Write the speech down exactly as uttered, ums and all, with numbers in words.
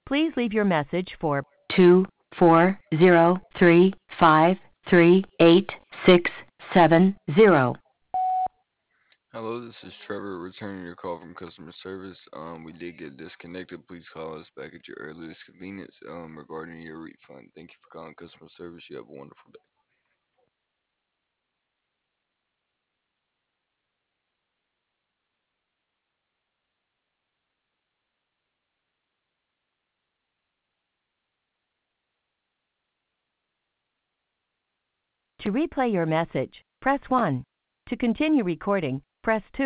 Please leave your message for two four zero three five three eight six seven zero. Hello, this is Trevor returning your call from customer service. Um, we did get disconnected. Please call us back at your earliest convenience um, regarding your refund. Thank you for calling customer service. You have a wonderful day. To replay your message, press one. To continue recording, press two.